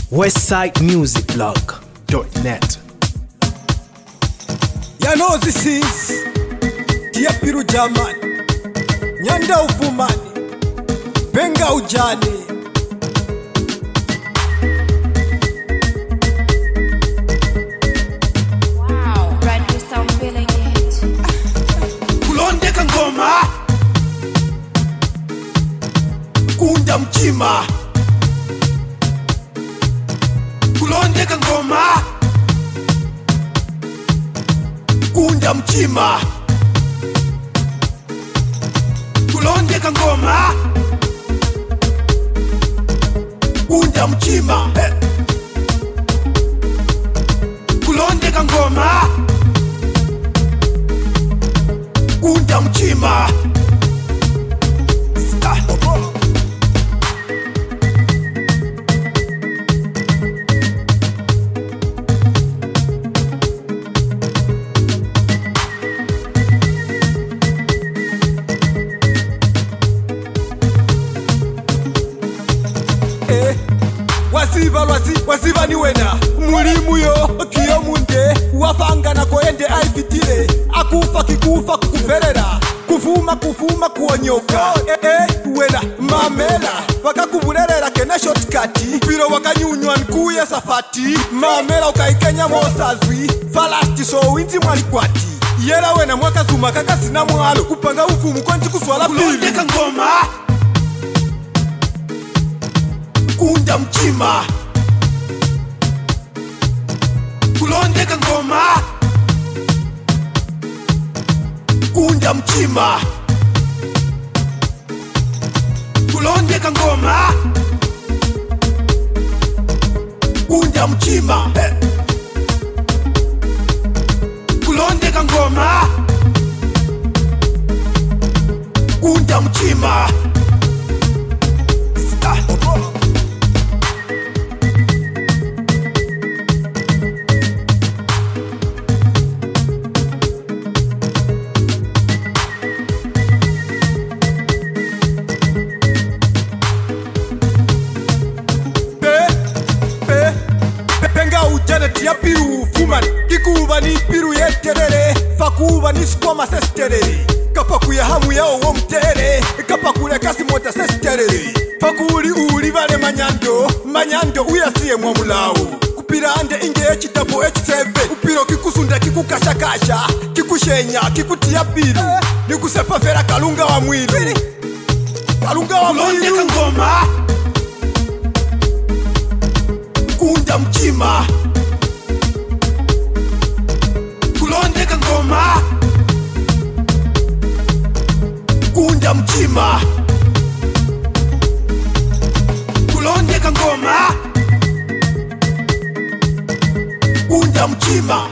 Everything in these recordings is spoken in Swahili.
westsidemusicblog.net. You know this is Tia Piru German, Nyanda Ufumani, Benga Ujani. Wow, brand new sound, feeling it. Kulonde kangoma, Kunda mchima. Kulonde kangoma, Kunda mchima. Kulonde kangoma, Kunda mchima. Kulonde kangoma, Kunda mchima. Wasiva ni wena mulimu yo kiyo munde wafanga na koende aifitile akufa kikufa kukuferera kufuma kuonyoka wena mamela wakakubulelera kena shortcut mpiro wakanyunywa nkuye safati mamela ukaikenya mosazwi falasti so winti mwalikwati yela wena mwaka zuma kakasina mwalo kupanga ufumu konji kuswala pili ngoma Kunda mchima. Kulonde kangoma, Kunda mchima. Kulonde kangoma, Kunda mchima. Kulonde kangoma, Kunda mchima. Tia piru fuman kikuba ni piru yeterere fakuba ni skoma sesterere kapaku ya hamu ya owo mtere kapaku le kasi mota sesterere fakuri uri vale manyando uyasiye mwa mulawo kupirande inge echitabo H7 upiro kikusunda kikukashakasha kikushenya kikutia piru nikusepa vera kalunga wa mwili kangoma Kunda mchima. Kulonde kangoma, Kunda mchima. Kulonde kangoma, Kunda mchima.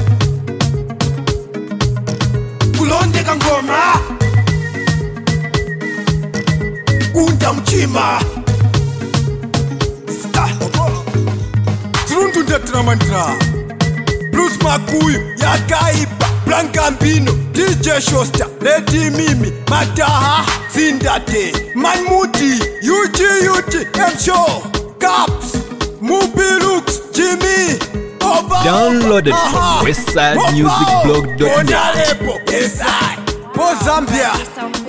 Kulonde kangoma, Kunda mchima. Turundu ndetra mantra Bruce Makuyu, Yakaiba, Blankambino, DJ Shosta, Lady Mimi, Mataha, Zindate, Manmuti, UG, M-Show, Caps, Mubi Looks, Jimmy, Oba, Downloaded from westsidemusicblog.net. Zambia. Sound